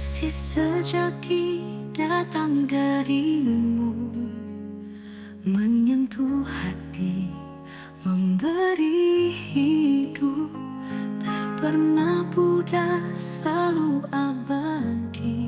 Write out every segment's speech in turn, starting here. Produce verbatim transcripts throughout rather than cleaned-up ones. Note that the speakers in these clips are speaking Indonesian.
Kasih sejati datang darimu, menyentuh hati, memberi hidup. Tak pernah pudar, selalu abadi.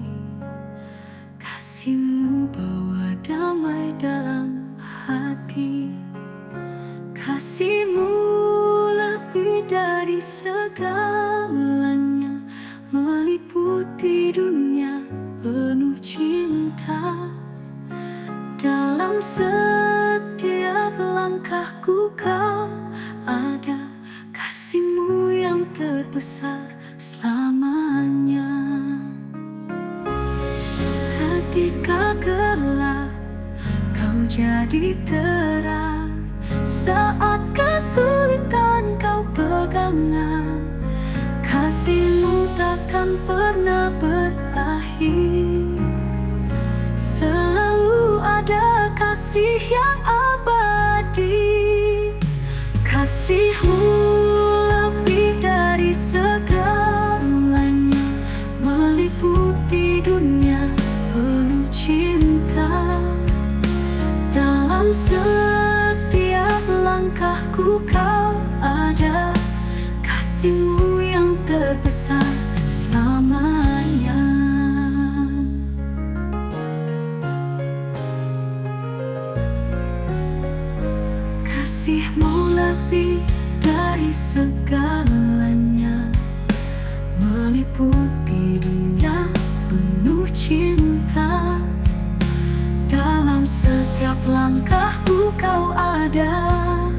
Kasihmu bawa damai dalam hati. Kasihmu lebih dari segalanya, meliputi dunia penuh cinta. Dalam setiap langkahku kau ada, kasihmu yang terbesar selamanya. Ketika gelap, kau jadi terang. Saat kesulitan kau pegangan. Kasihmu takkan pernah berakhir. Selalu ada kasih yang abadi. Kasihmu lebih dari segalanya, meliputi dunia penuh cinta. Dalam setiap langkahku kau ada, kasihmu yang terbesar selamanya. Kasihmu lebih dari segalanya, meliputi dunia penuh cinta. Dalam setiap langkahku kau ada,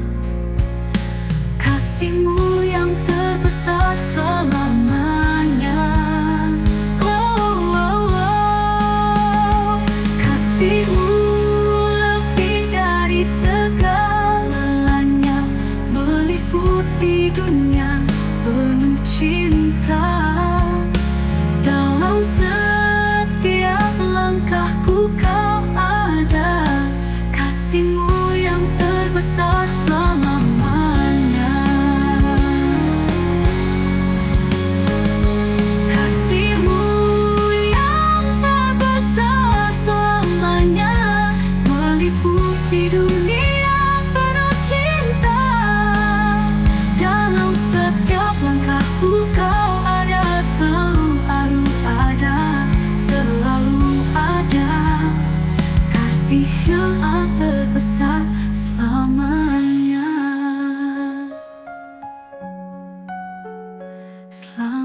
kasihmu yang terbesar selamanya. Oh, oh, oh. Kasihmu lebih dari segalanya, meliputi dunia penuh cinta. Dalam setiap langkahku kau ada, kasihmu yang terbesar selamanya. Kasihmu yang terbesar selamanya, meliputi dunia penuh cinta. Dalam setiap langkahku kau ada, selalu ada, selalu ada. Kasih yang terbesar selamanya. Selamanya.